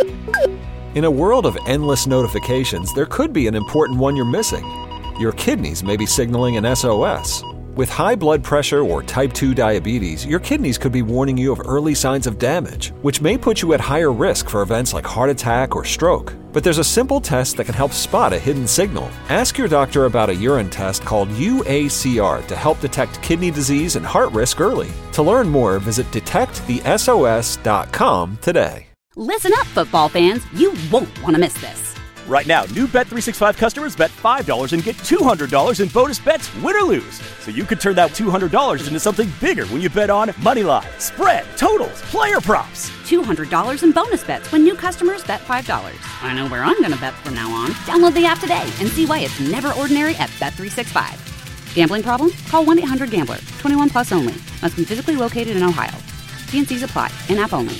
In a world of endless notifications, there could be an important one you're missing. Your kidneys may be signaling an SOS. With high blood pressure or type 2 diabetes, your kidneys could be warning you of early signs of damage, which may put you at higher risk for events like heart attack or stroke. But there's a simple test that can help spot a hidden signal. Ask your doctor about a urine test called UACR to help detect kidney disease and heart risk early. To learn more, visit detectthesos.com today. Listen up, football fans. You won't want to miss this. Right now, new Bet365 customers bet $5 and get $200 in bonus bets, win or lose. So you could turn that $200 into something bigger when you bet on moneyline, spread, totals, player props. $200 in bonus bets when new customers bet $5. I know where I'm going to bet from now on. Download the app today and see why it's never ordinary at Bet365. Gambling problem? Call 1-800-GAMBLER. 21 plus only. Must be physically located in Ohio. T&Cs apply. In-app only.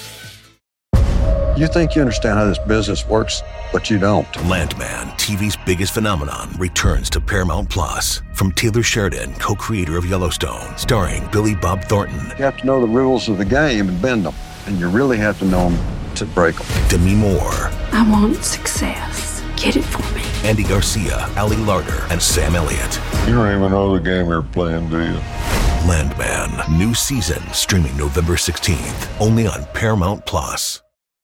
You think you understand how this business works, but you don't. Landman, TV's biggest phenomenon, returns to Paramount Plus. From Taylor Sheridan, co-creator of Yellowstone, starring Billy Bob Thornton. You have to know the rules of the game and bend them, and you really have to know them to break them. Demi Moore. I want success. Get it for me. Andy Garcia, Ali Larter, and Sam Elliott. You don't even know the game you're playing, do you? Landman, new season, streaming November 16th, only on Paramount Plus.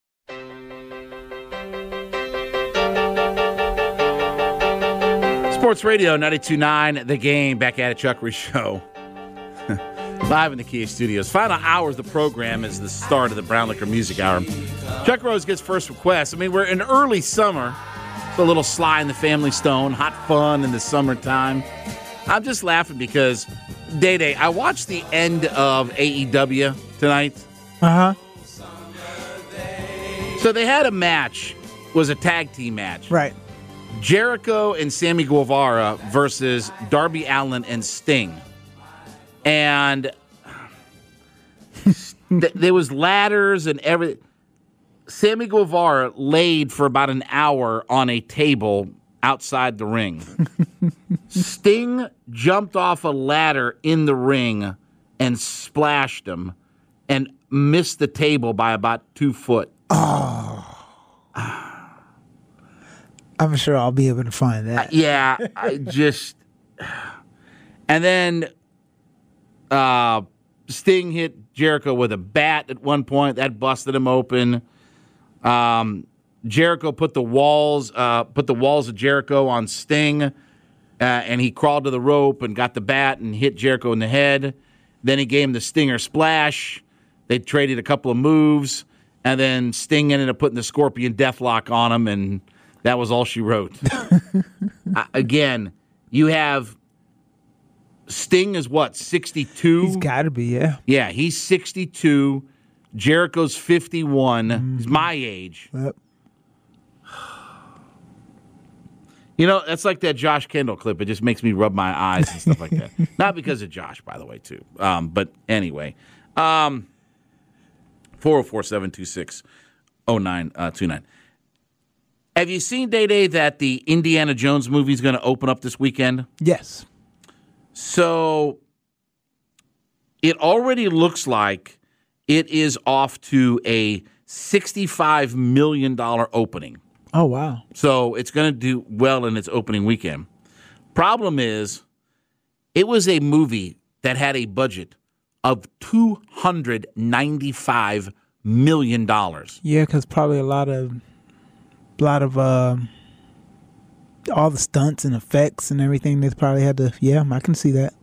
Sports Radio 92.9, The Game, back at it, Chuck Reese Show. Live in the Kia Studios. Final hours of the program is the start of the Brown Liquor Music Hour. Chuck Rose gets first request. I mean, we're in early summer. It's a little Sly and the Family Stone, hot fun in the summertime. I'm just laughing because, Day, I watched the end of AEW tonight. Uh-huh. So they had a match. It was a tag team match. Right. Jericho and Sammy Guevara versus Darby Allin and Sting. And there was ladders and everything. Sammy Guevara laid for about an hour on a table outside the ring. Sting jumped off a ladder in the ring and splashed him and missed the table by about 2 foot. Oh. I'm sure I'll be able to find that. Yeah, I just... And then Sting hit Jericho with a bat at one point. That busted him open. Jericho put the walls of Jericho on Sting, and he crawled to the rope and got the bat and hit Jericho in the head. Then he gave him the Stinger Splash. They traded a couple of moves, and then Sting ended up putting the Scorpion Deathlock on him, and that was all she wrote. Again, you have Sting is what, 62? He's got to be, yeah. Yeah, he's 62. Jericho's 51. Mm-hmm. He's my age. Yep. You know, that's like that Josh Kendall clip. It just makes me rub my eyes and stuff like that. Not because of Josh, by the way, too. But anyway. 404-726-0929. Have you seen, Day, that the Indiana Jones movie is going to open up this weekend? Yes. So it already looks like it is off to a $65 million opening. Oh, wow. So it's going to do well in its opening weekend. Problem is, it was a movie that had a budget of $295 million. Yeah, because probably a lot of all the stunts and effects and everything they probably had to. Yeah, I can see that.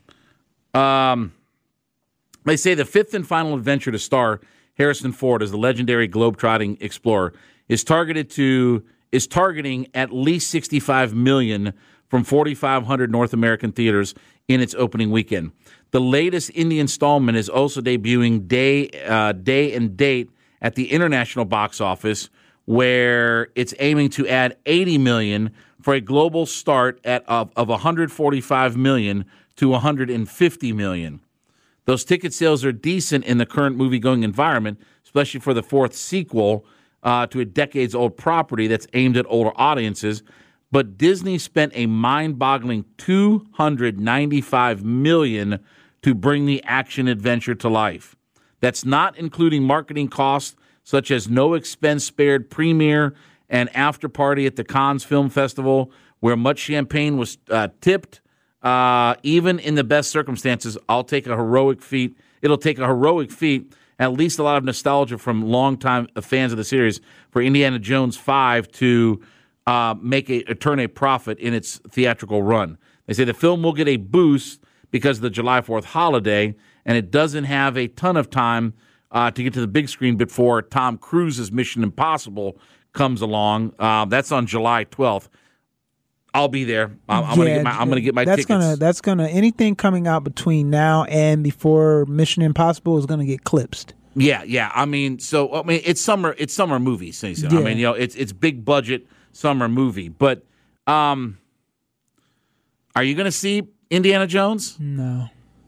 They say the fifth and final adventure to star Harrison Ford as the legendary globetrotting explorer is targeting at least $65 million from 4,500 North American theaters in its opening weekend. The latest indie installment is also debuting day and date at the international box office, where it's aiming to add $80 million for a global start of $145 million to $150 million. Those ticket sales are decent in the current movie-going environment, especially for the fourth sequel to a decades-old property that's aimed at older audiences. But Disney spent a mind-boggling $295 million to bring the action-adventure to life. That's not including marketing costs such as no expense spared premiere and after party at the Cannes Film Festival, where much champagne was tipped. Even in the best circumstances, it'll take a heroic feat, at least a lot of nostalgia from longtime fans of the series, for Indiana Jones 5 to turn a profit in its theatrical run. They say the film will get a boost because of the July 4th holiday, and it doesn't have a ton of time to get to the big screen before Tom Cruise's Mission Impossible comes along. That's on July 12th. I'll be there. I'm gonna get my tickets. That's gonna anything coming out between now and before Mission Impossible is gonna get clipsed. Yeah. I mean, it's summer movies. Yeah. I mean, it's big budget summer movie. But are you gonna see Indiana Jones? No.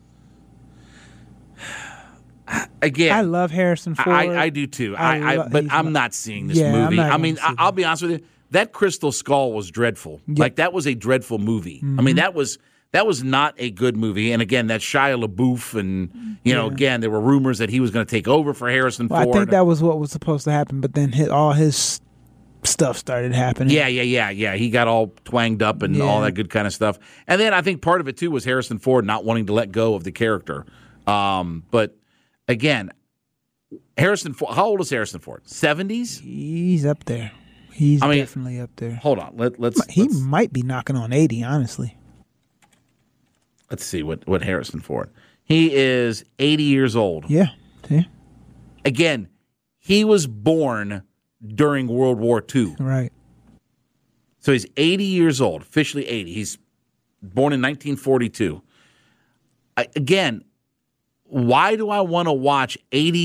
Again, I love Harrison Ford. I do too. But I'm not seeing this movie. I mean, I'll be honest with you. That Crystal Skull was dreadful. Yep. Like, that was a dreadful movie. Mm-hmm. I mean, that was not a good movie. And again, that's Shia LaBeouf, and again, there were rumors that he was going to take over for Harrison Ford. I think that was what was supposed to happen, but then all his stuff started happening. Yeah. He got all twanged up and all that good kind of stuff. And then I think part of it too was Harrison Ford not wanting to let go of the character. But again, Harrison Ford. How old is Harrison Ford? 70s? He's up there. He's definitely up there. Hold on. Let's might be knocking on 80, honestly. Let's see what Harrison Ford. He is 80 years old. Yeah. Again, he was born during World War II. Right. So he's 80 years old, officially 80. He's born in 1942. Again, why do I want to watch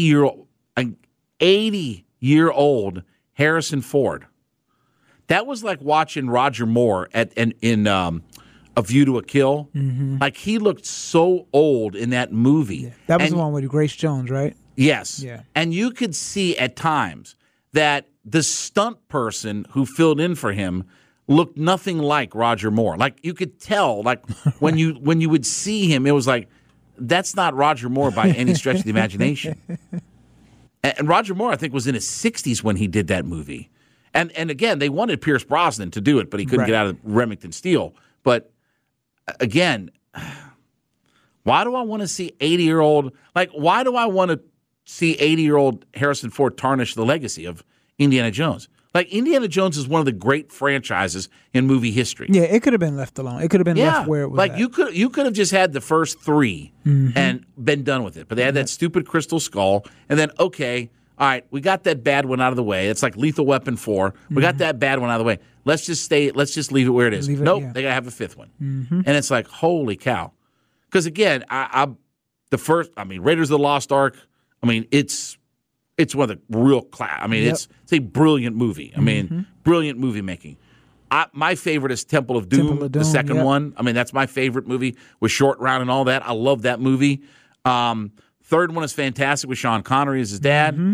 80-year-old Harrison Ford? That was like watching Roger Moore in A View to a Kill. Mm-hmm. Like, he looked so old in that movie. Yeah. That was the one with Grace Jones, right? Yes. Yeah. And you could see at times that the stunt person who filled in for him looked nothing like Roger Moore. Like, you could tell, like, when you would see him, it was like, that's not Roger Moore by any stretch of the imagination. And Roger Moore, I think, was in his 60s when he did that movie. And again, they wanted Pierce Brosnan to do it, but he couldn't get out of Remington Steele. But again, why do I want to see 80-year-old? Like, why do I want to see 80-year-old Harrison Ford tarnish the legacy of Indiana Jones? Like, Indiana Jones is one of the great franchises in movie history. Yeah, it could have been left alone. It could have been left where it was. Like, at. you could have just had the first three and been done with it. But they had that stupid Crystal Skull, and then, okay, all right, we got that bad one out of the way. It's like Lethal Weapon 4. We got that bad one out of the way. Let's just leave it where it is. Nope, they got to have a fifth one. Mm-hmm. And it's like, holy cow. Because again, Raiders of the Lost Ark, I mean, it's one of the real class. I mean, it's a brilliant movie. I mean, brilliant movie making. My favorite is Temple of Doom, the second one. I mean, that's my favorite movie with Short Round and all that. I love that movie. Third one is fantastic with Sean Connery as his dad. Mm-hmm.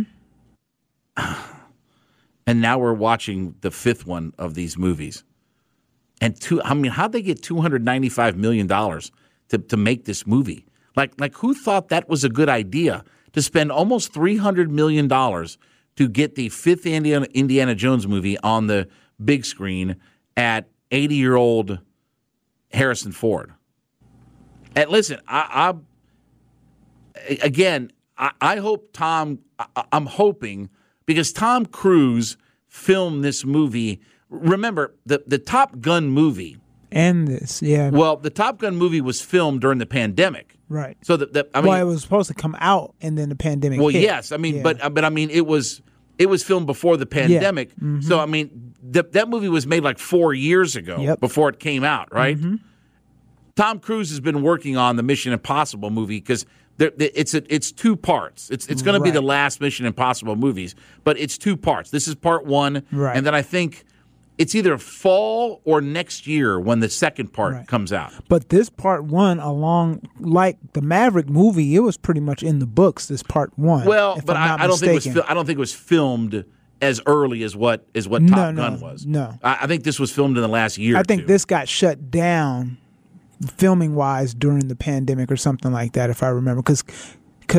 And now we're watching the fifth one of these movies. And how'd they get $295 million to make this movie? Like who thought that was a good idea to spend almost $300 million to get the fifth Indiana Jones movie on the big screen at 80-year-old Harrison Ford? And listen, I hope I'm hoping, because Tom Cruise filmed this movie. Remember, the Top Gun movie. And this, yeah. Well, the Top Gun movie was filmed during the pandemic. Right. So it was supposed to come out and then the pandemic hit. Yes. I mean, but I mean, it was filmed before the pandemic. Yeah. Mm-hmm. So, I mean, that movie was made like 4 years ago before it came out, right? Mm-hmm. Tom Cruise has been working on the Mission Impossible movie because it's two parts. It's going to be the last Mission Impossible movies, but it's two parts. This is part one, and then I think it's either fall or next year when the second part comes out. But this part one, along like the Maverick movie, it was pretty much in the books. This part one. Well, but I don't think it was filmed as early as what Top Gun was. No, I think this was filmed in the last year. I think this got shut down filming wise during the pandemic or something like that, if I remember, because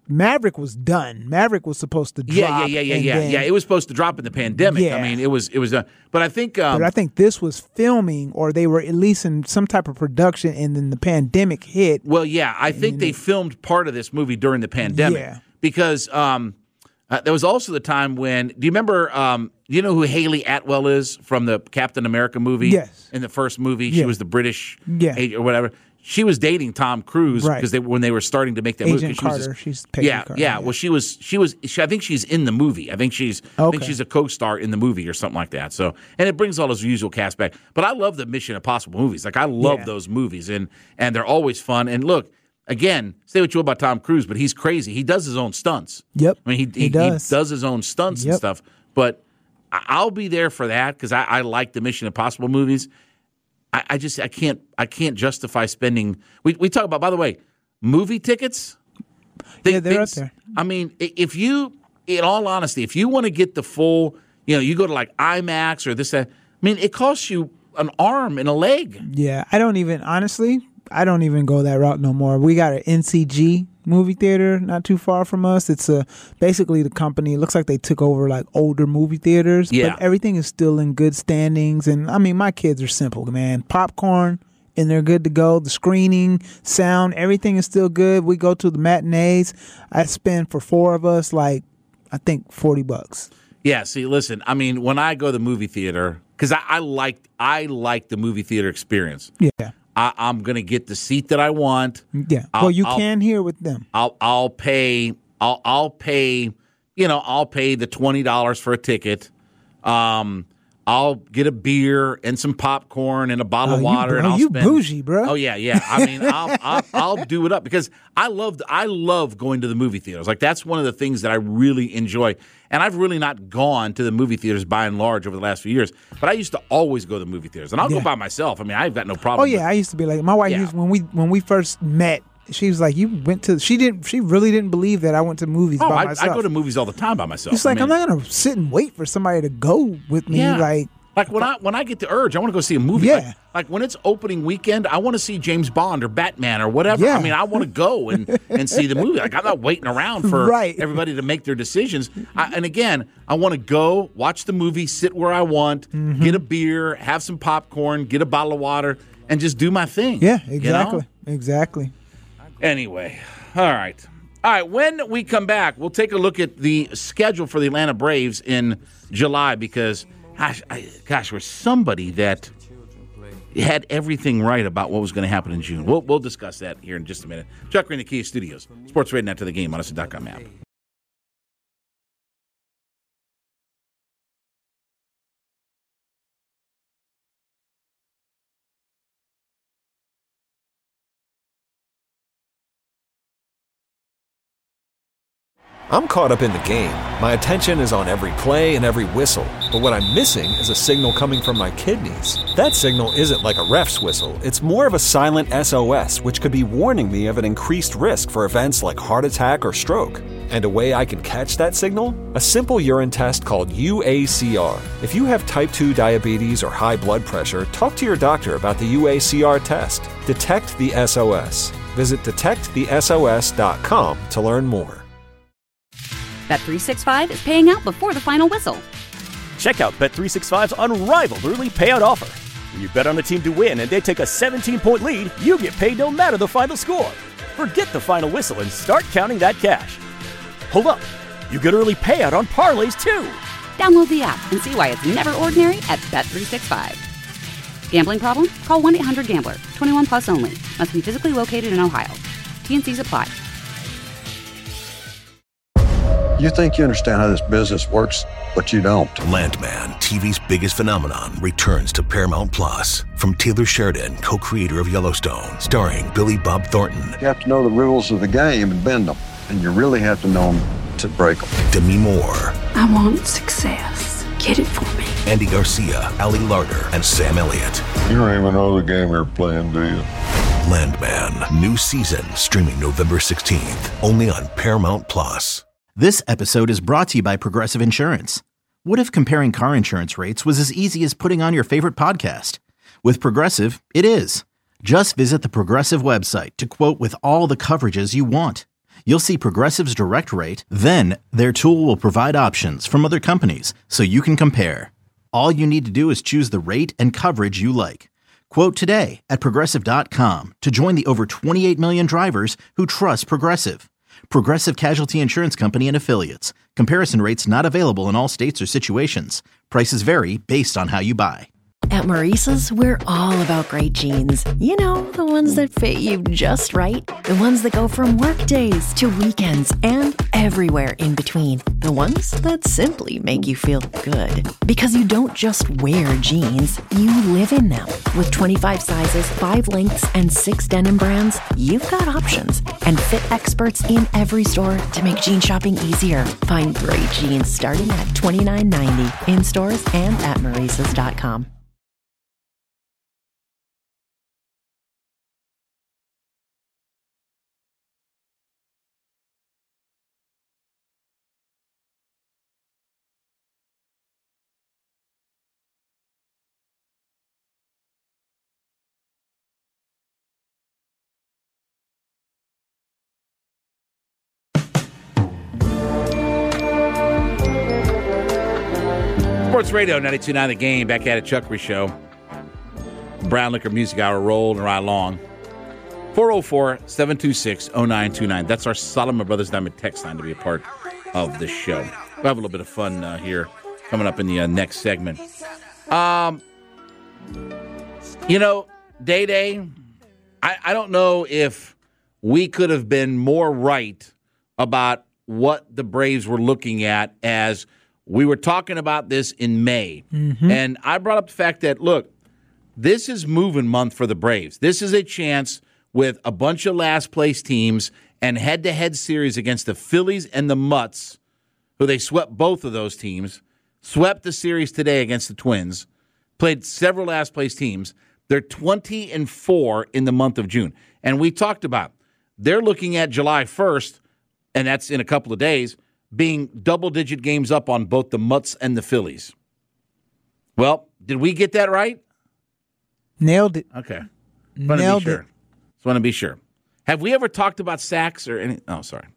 Maverick was done. Maverick was supposed to drop. Yeah. It was supposed to drop in the pandemic. Yeah. I mean, it was done. But I think but I think this was filming, or they were at least in some type of production, and then the pandemic hit. Well, yeah, I think they filmed part of this movie during the pandemic. Yeah. Because there was also the time when, do you remember, do you know who Haley Atwell is from the Captain America movie? Yes. In the first movie, she was the British agent or whatever. She was dating Tom Cruise because when they were starting to make that movie. Agent Carter. She's Peggy Carter. Yeah. Well, she was. I think she's in the movie. I think she's a co-star in the movie or something like that. So, and it brings all those usual cast back. But I love the Mission Impossible movies. Like, I love those movies, and they're always fun. And look, again, say what you will about Tom Cruise, but he's crazy. He does his own stunts. Yep. I mean, he does his own stunts and stuff. But I'll be there for that because I like the Mission Impossible movies. I can't justify spending. We talk about, by the way, movie tickets. They're up there. I mean, if you, in all honesty, if you want to get the full, you go to like IMAX or this, that. I mean, it costs you an arm and a leg. Yeah, I don't even go that route no more. We got an NCG movie theater not too far from us. It's basically the company. It looks like they took over like older movie theaters, but everything is still in good standings. And I mean, my kids are simple, man. Popcorn, and they're good to go. The screening, sound, everything is still good. We go to the matinees. I spend for 4 of us like I think $40. Yeah. See, listen. I mean, when I go to the movie theater, because I like the movie theater experience. Yeah. I'm gonna get the seat that I want. Yeah. You can hear with them. I'll pay the $20 for a ticket. I'll get a beer and some popcorn and a bottle of water. And I'll spend, bougie, bro. Oh yeah. I mean, I'll do it up because I love going to the movie theaters. Like, that's one of the things that I really enjoy. And I've really not gone to the movie theaters by and large over the last few years. But I used to always go to the movie theaters, and I'll go by myself. I mean, I've got no problem. Oh yeah, I used to be like my wife. Used, when we first met, she was like, "You went to." She really didn't believe that I went to movies by myself. I go to movies all the time by myself. It's like, I'm not gonna sit and wait for somebody to go with me. Yeah. Like when I get the urge, I want to go see a movie. Yeah. Like when it's opening weekend, I want to see James Bond or Batman or whatever. Yeah. I mean, I want to go and see the movie. Like, I'm not waiting around for everybody to make their decisions. And again, I want to go watch the movie, sit where I want, get a beer, have some popcorn, get a bottle of water, and just do my thing. Yeah, exactly. Exactly. Anyway, all right. When we come back, we'll take a look at the schedule for the Atlanta Braves in July because, we're somebody that had everything right about what was going to happen in June. We'll discuss that here in just a minute. Chuck Green, the Kia Studios. Sports Radio After the Game on SC.com app. I'm caught up in the game. My attention is on every play and every whistle. But what I'm missing is a signal coming from my kidneys. That signal isn't like a ref's whistle. It's more of a silent SOS, which could be warning me of an increased risk for events like heart attack or stroke. And a way I can catch that signal? A simple urine test called UACR. If you have type 2 diabetes or high blood pressure, talk to your doctor about the UACR test. Detect the SOS. Visit detectthesos.com to learn more. Bet365 is paying out before the final whistle. Check out Bet365's unrivaled early payout offer. When you bet on a team to win and they take a 17-point lead, you get paid no matter the final score. Forget the final whistle and start counting that cash. Hold up. You get early payout on parlays, too. Download the app and see why it's never ordinary at Bet365. Gambling problem? Call 1-800-GAMBLER. 21 plus only. Must be physically located in Ohio. T&Cs apply. You think you understand how this business works, but you don't. Landman, TV's biggest phenomenon, returns to Paramount Plus. From Taylor Sheridan, co-creator of Yellowstone, starring Billy Bob Thornton. You have to know the rules of the game and bend them. And you really have to know them to break them. Demi Moore. I want success. Get it for me. Andy Garcia, Ali Larter, and Sam Elliott. You don't even know the game you're playing, do you? Landman, new season, streaming November 16th, only on Paramount Plus. This episode is brought to you by Progressive Insurance. What if comparing car insurance rates was as easy as putting on your favorite podcast? With Progressive, it is. Just visit the Progressive website to quote with all the coverages you want. You'll see Progressive's direct rate, then their tool will provide options from other companies so you can compare. All you need to do is choose the rate and coverage you like. Quote today at Progressive.com to join the over 28 million drivers who trust Progressive. Progressive Casualty Insurance Company and Affiliates. Comparison rates not available in all states or situations. Prices vary based on how you buy. At Maurice's, we're all about great jeans. You know, the ones that fit you just right. The ones that go from work days to weekends and everywhere in between. The ones that simply make you feel good. Because you don't just wear jeans, you live in them. With 25 sizes, 5 lengths, and 6 denim brands, you've got options. And fit experts in every store to make jean shopping easier. Find great jeans starting at $29.90 in stores and at Maurices.com. Sports Radio 92.9 The Game, back at it, Chuck Reese Show. Brown Liquor Music Hour rolling right along. 404-726-0929. That's our Solomon Brothers Diamond text line to be a part of the show. We'll have a little bit of fun here coming up in the next segment. Day-Day, I don't know if we could have been more right about what the Braves were looking at as we were talking about this in May. Mm-hmm. And I brought up the fact that, look, this is moving month for the Braves. This is a chance with a bunch of last-place teams and head-to-head series against the Phillies and the Mutts, who they swept both of those teams, swept the series today against the Twins, played several last-place teams. They're 20-4 in the month of June. And we talked about they're looking at July 1st, and that's in a couple of days, being double-digit games up on both the Mutts and the Phillies. Well, did we get that right? Nailed it. Okay. Nailed it. Just want to be sure. Have we ever talked about sacks or any? Oh, sorry.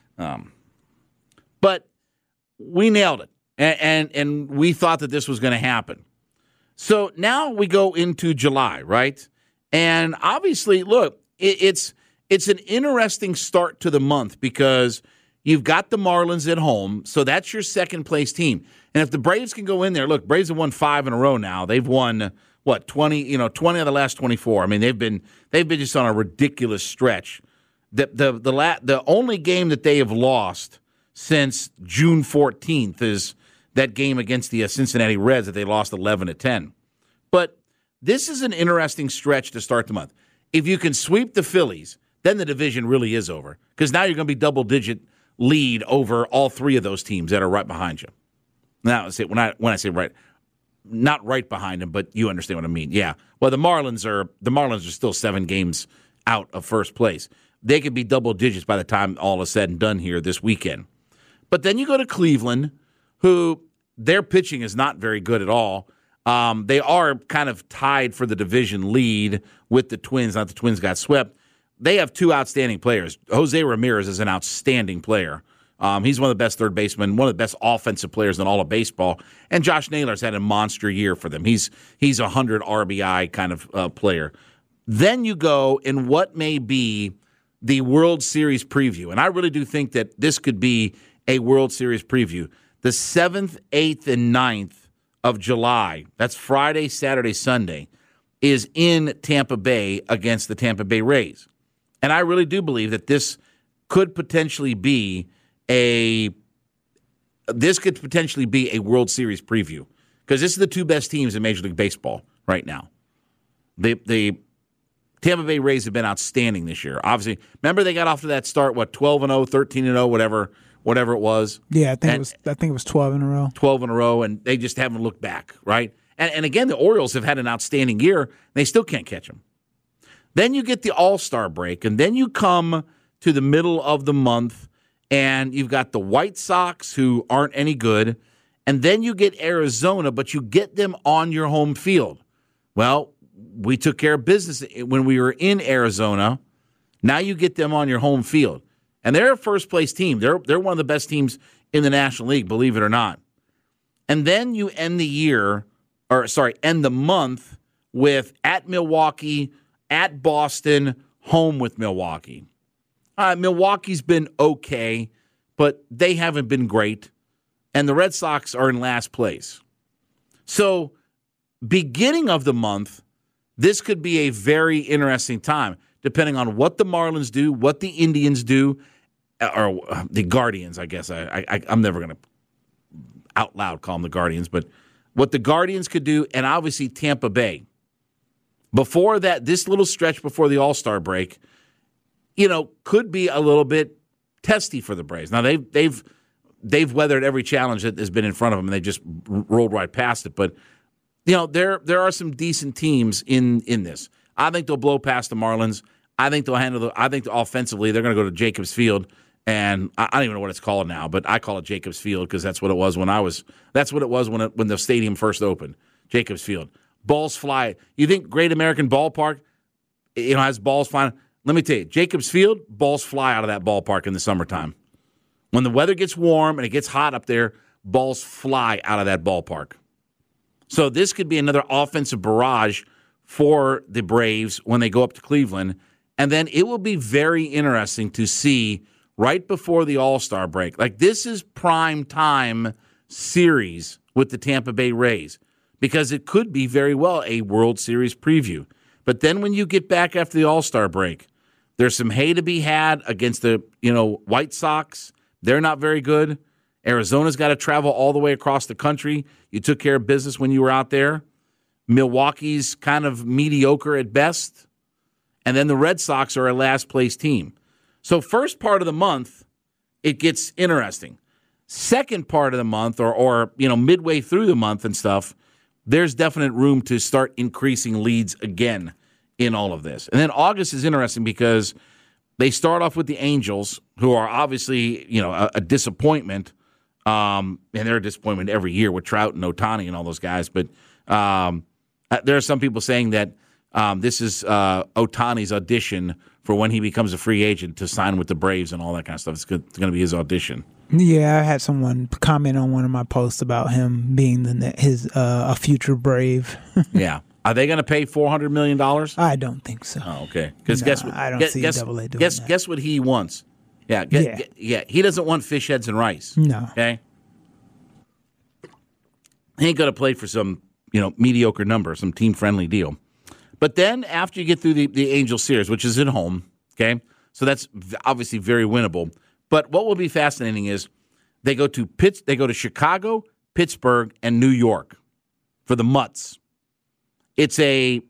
But we nailed it, and we thought that this was going to happen. So now we go into July, right? And obviously, look, it's an interesting start to the month because you've got the Marlins at home, so that's your second-place team. And if the Braves can go in there, look, Braves have won 5 in a row now. They've won, 20 of the last 24. I mean, they've been just on a ridiculous stretch. The only game that they have lost since June 14th is that game against the Cincinnati Reds that they lost 11-10. But this is an interesting stretch to start the month. If you can sweep the Phillies, then the division really is over because now you're going to be double-digit lead over all 3 of those teams that are right behind you. Now, when I say right, not right behind them, but you understand what I mean. Yeah. Well, the Marlins are still 7 games out of first place. They could be double digits by the time all is said and done here this weekend. But then you go to Cleveland, who their pitching is not very good at all. They are kind of tied for the division lead with the Twins. Not the Twins got swept. They have 2 outstanding players. Jose Ramirez is an outstanding player. He's one of the best third basemen, one of the best offensive players in all of baseball. And Josh Naylor's had a monster year for them. He's a 100 RBI kind of player. Then you go in what may be the World Series preview. And I really do think that this could be a World Series preview. The 7th, 8th, and 9th of July, that's Friday, Saturday, Sunday, is in Tampa Bay against the Tampa Bay Rays. And I really do believe that this could potentially be a World Series preview because this is the 2 best teams in Major League Baseball right now. The Tampa Bay Rays have been outstanding this year. Obviously, remember they got off to that start, 12-0, 13-0, whatever it was. Yeah, I think it was 12 in a row. 12 in a row, and they just haven't looked back, right? And again, the Orioles have had an outstanding year, and they still can't catch them. Then you get the All-Star break, and then you come to the middle of the month, and you've got the White Sox, who aren't any good, and then you get Arizona, but you get them on your home field. Well, we took care of business when we were in Arizona. Now you get them on your home field. And they're a first-place team. They're one of the best teams in the National League, believe it or not. And then you end the month with at Milwaukee, at Boston, home with Milwaukee. Milwaukee's been okay, but they haven't been great. And the Red Sox are in last place. So, beginning of the month, this could be a very interesting time, depending on what the Marlins do, what the Indians do, or the Guardians, I guess. I'm never going to out loud call them the Guardians, but what the Guardians could do, and obviously Tampa Bay. Before that, this little stretch before the All-Star break, could be a little bit testy for the Braves. Now, they've weathered every challenge that has been in front of them, and they just rolled right past it. But, there are some decent teams in this. I think they'll blow past the Marlins. I think offensively they're going to go to Jacobs Field, and I don't even know what it's called now, but I call it Jacobs Field because that's what it was when the stadium first opened, Jacobs Field. Balls fly. You think Great American Ballpark, has balls flying? Let me tell you, Jacobs Field, balls fly out of that ballpark in the summertime. When the weather gets warm and it gets hot up there, balls fly out of that ballpark. So this could be another offensive barrage for the Braves when they go up to Cleveland. And then it will be very interesting to see right before the All-Star break. Like, this is prime time series with the Tampa Bay Rays because it could be very well a World Series preview. But then when you get back after the All-Star break, there's some hay to be had against the, White Sox. They're not very good. Arizona's got to travel all the way across the country. You took care of business when you were out there. Milwaukee's kind of mediocre at best. And then the Red Sox are a last-place team. So first part of the month, it gets interesting. Second part of the month, or midway through the month and stuff, there's definite room to start increasing leads again in all of this. And then August is interesting because they start off with the Angels, who are obviously, a disappointment. And they're a disappointment every year with Trout and Ohtani and all those guys. But there are some people saying that this is Ohtani's audition for when he becomes a free agent to sign with the Braves and all that kind of stuff. It's going to be his audition. Yeah, I had someone comment on one of my posts about him being a future Brave. Yeah. Are they going to pay $400 million? I don't think so. Oh, okay. Because guess what? I don't see Double-A doing that. Guess what he wants? Yeah. He doesn't want fish heads and rice. No. Okay. He ain't going to play for some mediocre number, some team friendly deal. But then after you get through the Angel series, which is at home, okay, so that's obviously very winnable. But what will be fascinating is they go to Chicago, Pittsburgh, and New York for the Mutts. It's an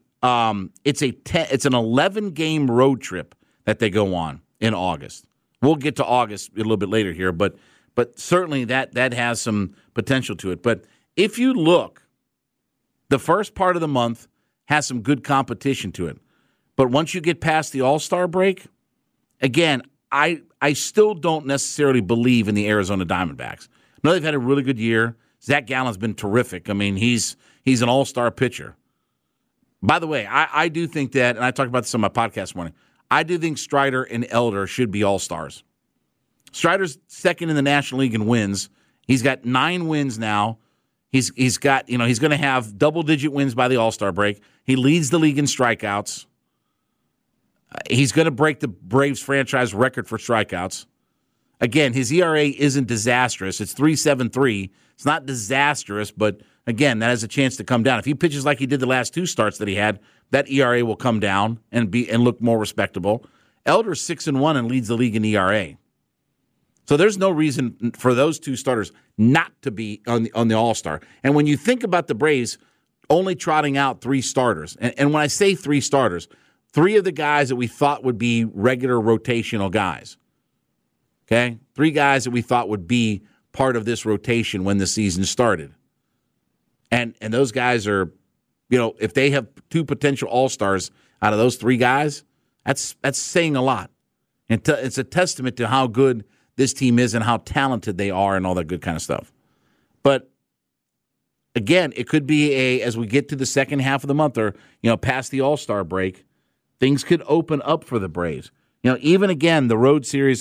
11-game road trip that they go on in August. We'll get to August a little bit later here, but certainly that has some potential to it. But if you look, the first part of the month has some good competition to it. But once you get past the All-Star break, again, I still don't necessarily believe in the Arizona Diamondbacks. I know they've had a really good year. Zach Gallen's been terrific. I mean, he's an all-star pitcher. By the way, I do think that, and I talked about this on my podcast this morning, I do think Strider and Elder should be all-stars. Strider's second in the National League in wins. He's got 9 wins now. He's got, he's going to have double-digit wins by the All-Star break. He leads the league in strikeouts. He's going to break the Braves franchise record for strikeouts. Again, his ERA isn't disastrous. It's 3.73. It's not disastrous, but again, that has a chance to come down. If he pitches like he did the last 2 starts that he had, that ERA will come down and look more respectable. Elder's 6-1 and leads the league in ERA. So there's no reason for those 2 starters not to be on the All-Star. And when you think about the Braves only trotting out 3 starters, and when I say 3 starters, 3 of the guys that we thought would be regular rotational guys. Okay? 3 guys that we thought would be part of this rotation when the season started. And those guys are, if they have 2 potential All-Stars out of those 3 guys, that's saying a lot. And it's a testament to how good this team is and how talented they are and all that good kind of stuff. But again, it could be as we get to the second half of the month or, past the All-Star break, things could open up for the Braves. Even again, the road series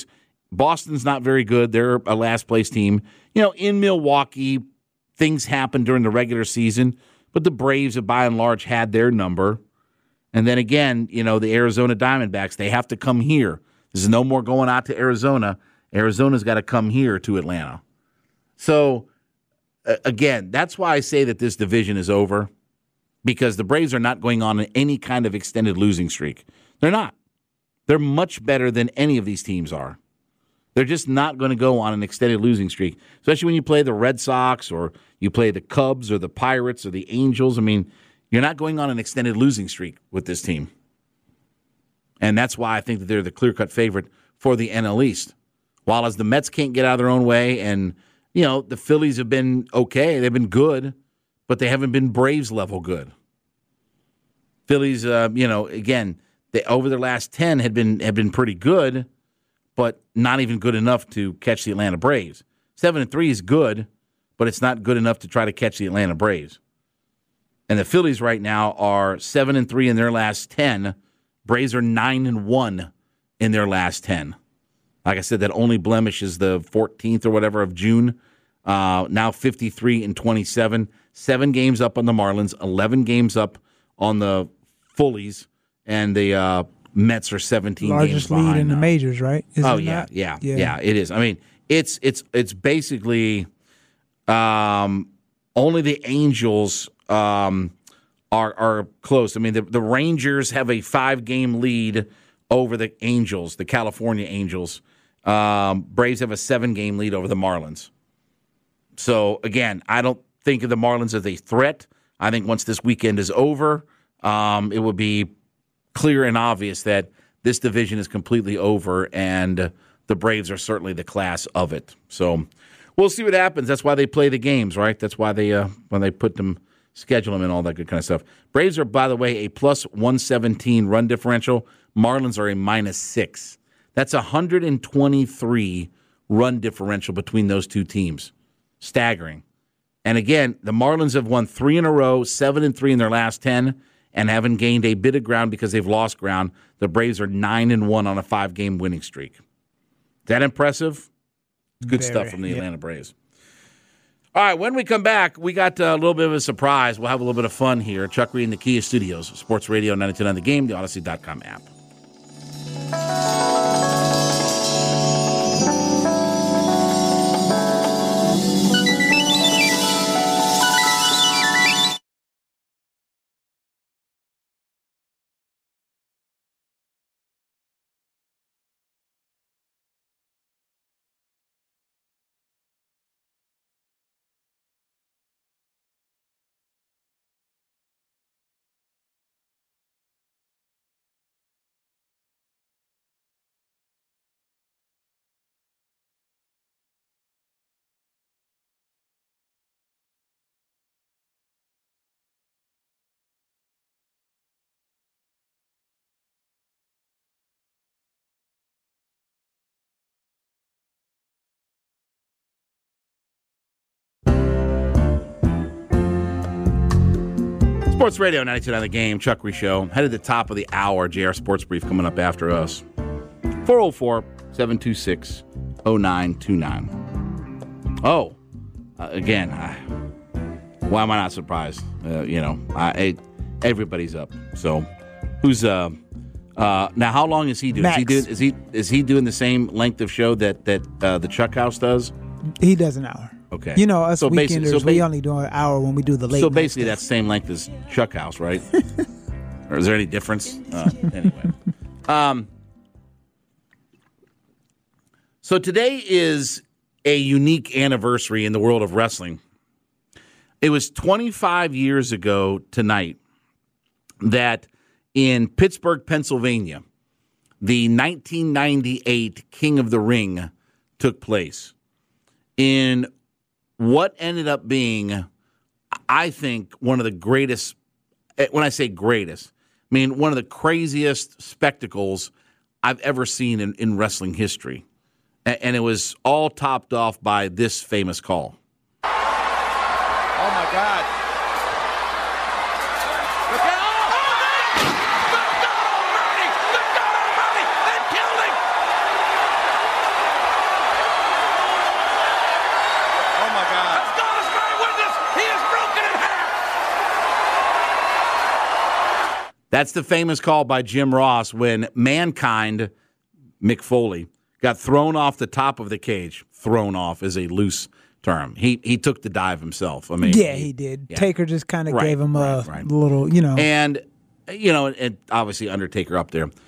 Boston's not very good. They're a last-place team. In Milwaukee, things happen during the regular season, but the Braves have, by and large, had their number. And then again, the Arizona Diamondbacks, they have to come here. There's no more going out to Arizona. Arizona's got to come here to Atlanta. So, again, that's why I say that this division is over, because the Braves are not going on any kind of extended losing streak. They're not. They're much better than any of these teams are. They're just not going to go on an extended losing streak, especially when you play the Red Sox or you play the Cubs or the Pirates or the Angels. I mean, you're not going on an extended losing streak with this team. And that's why I think that they're the clear-cut favorite for the NL East. While as the Mets can't get out of their own way, and, the Phillies have been okay. They've been good, but they haven't been Braves-level good. Phillies, again, they over their last 10 have been pretty good, but not even good enough to catch the Atlanta Braves. 7-3 is good, but it's not good enough to try to catch the Atlanta Braves. And the Phillies right now are 7-3 in their last 10. Braves are 9-1 in their last 10. Like I said, that only blemish is the 14th or whatever of June. Now 53-27. 7 games up on the Marlins, 11 games up on the Phillies, and the Mets are 17 games behind. Largest lead in the majors, right? Yeah, it is. I mean, it's basically only the Angels are close. I mean, the Rangers have a 5-game lead over the Angels, the California Angels. Braves have a 7-game lead over the Marlins. So, again, I don't think of the Marlins as a threat. I think once this weekend is over, it would be clear and obvious that this division is completely over, and the Braves are certainly the class of it. So we'll see what happens. That's why they play the games, right? That's why they when they put them, schedule them, and all that good kind of stuff. Braves are, by the way, a plus 117 run differential. Marlins are a minus 6. That's 123 run differential between those two teams. Staggering. And again, the Marlins have won 3 in a row, 7-3 in their last 10, and haven't gained a bit of ground because they've lost ground. The Braves are 9-1 on a 5-game winning streak. Is that impressive? Good stuff from the Atlanta Braves. All right, when we come back, we got a little bit of a surprise. We'll have a little bit of fun here. Chuck Reed in the Kia Studios, Sports Radio 92.9 The Game, the Odyssey.com app. Sports Radio 92.9 The Game, Chuck Reed Show. Headed to the top of the hour, JR Sports Brief coming up after us. 404-726-0929. Oh, again, why am I not surprised? Everybody's up. So, who's now? How long is he doing? Is he doing the same length of show that the Chuck House does? He does an hour. Okay. Us weekenders, we only do an hour when we do the late. So basically, that's the same length as Chuck House, right? Or is there any difference? Anyway. So today is a unique anniversary in the world of wrestling. It was 25 years ago tonight that in Pittsburgh, Pennsylvania, the 1998 King of the Ring took place. In what ended up being, I think, one of the greatest, when I say greatest, I mean one of the craziest spectacles I've ever seen in wrestling history. And it was all topped off by this famous call. Oh, my God. Look at the got Almighty! They killed him! That's the famous call by Jim Ross when Mankind, Mick Foley, got thrown off the top of the cage. Thrown off is a loose term. He took the dive himself. I mean, he did. Yeah. Taker just kind of gave him a little, And, and obviously Undertaker up there.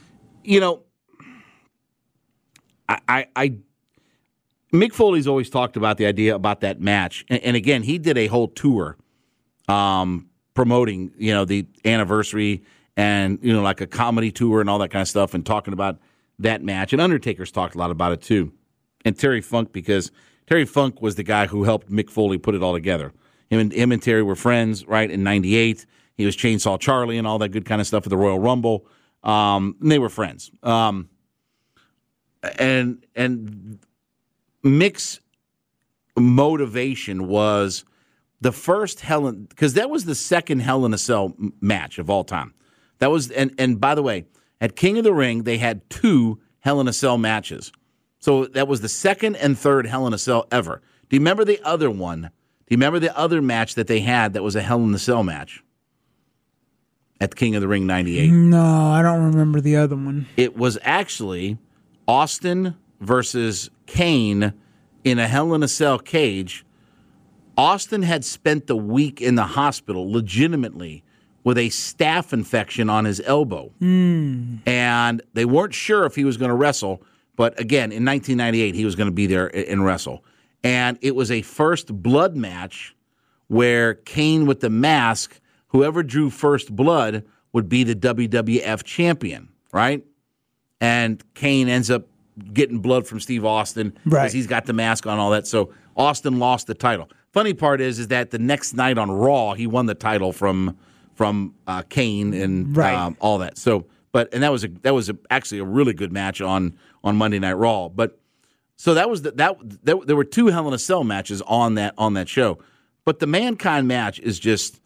Mick Foley's always talked about the idea about that match. And again, he did a whole tour promoting, the anniversary and, like a comedy tour and all that kind of stuff and talking about that match. And Undertaker's talked a lot about it too. And Terry Funk, because Terry Funk was the guy who helped Mick Foley put it all together. Him and Terry were friends, right, in 98. He was Chainsaw Charlie and all that good kind of stuff at the Royal Rumble. And they were friends. And Mick's motivation was the first because that was the second Hell in a Cell match of all time. That was, and by the way, at King of the Ring, they had 2 Hell in a Cell matches. So that was the second and third Hell in a Cell ever. Do you remember the other one? Do you remember the other match that they had that was a Hell in a Cell match at King of the Ring 98? No, I don't remember the other one. It was actually Austin versus Kane in a Hell in a Cell cage. Austin had spent the week in the hospital legitimately with a staph infection on his elbow. And they weren't sure if he was going to wrestle, but again, in 1998, he was going to be there and wrestle. And it was a first blood match where Kane with the mask, whoever drew first blood would be the WWF champion, right? And Kane ends up getting blood from Steve Austin because he's got the mask on, all that. So Austin lost the title. Funny part is that the next night on Raw, he won the title from Kane and all that. So, and that was actually a really good match on Monday Night Raw. But so that was there were 2 Hell in a Cell matches on that show. But the Mankind match is just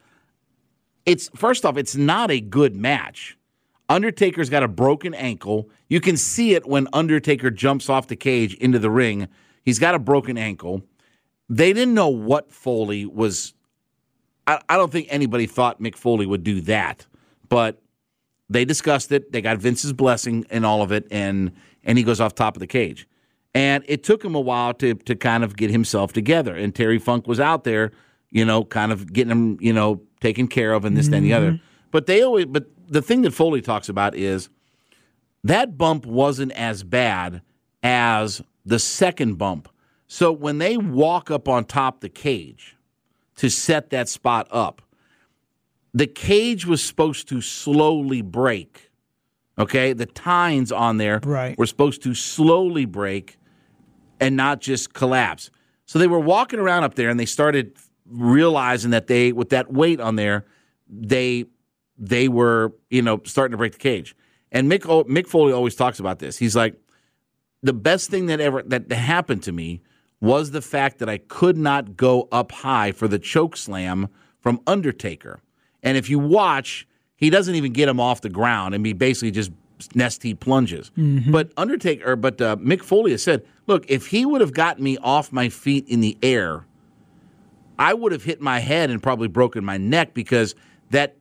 first off, it's not a good match. Undertaker's got a broken ankle. You can see it when Undertaker jumps off the cage into the ring. He's got a broken ankle. They didn't know what Foley was. I don't think anybody thought Mick Foley would do that, but they discussed it. They got Vince's blessing and all of it, and he goes off top of the cage. And it took him a while to kind of get himself together. And Terry Funk was out there, kind of getting him, taken care of and this, that, and the other. But the thing that Foley talks about is that bump wasn't as bad as the second bump. So when they walk up on top the cage to set that spot up, the cage was supposed to slowly break. Okay? The tines on there were supposed to slowly break and not just collapse. So they were walking around up there and they started realizing that with that weight on there, they were, starting to break the cage. And Mick Foley always talks about this. He's like, the best thing that happened to me was the fact that I could not go up high for the choke slam from Undertaker. And if you watch, he doesn't even get him off the ground, and he basically just nest-he plunges. But Mick Foley has said, look, if he would have gotten me off my feet in the air, I would have hit my head and probably broken my neck because that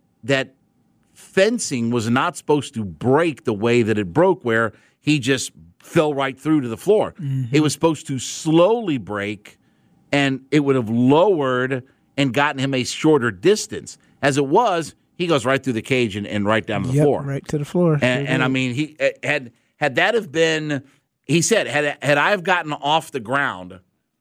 fencing was not supposed to break the way that it broke, where he just fell right through to the floor. It was supposed to slowly break, and it would have lowered and gotten him a shorter distance. As it was, he goes right through the cage and right down to the floor. Right to the floor. And I mean, he had that have been, he said, had I have gotten off the ground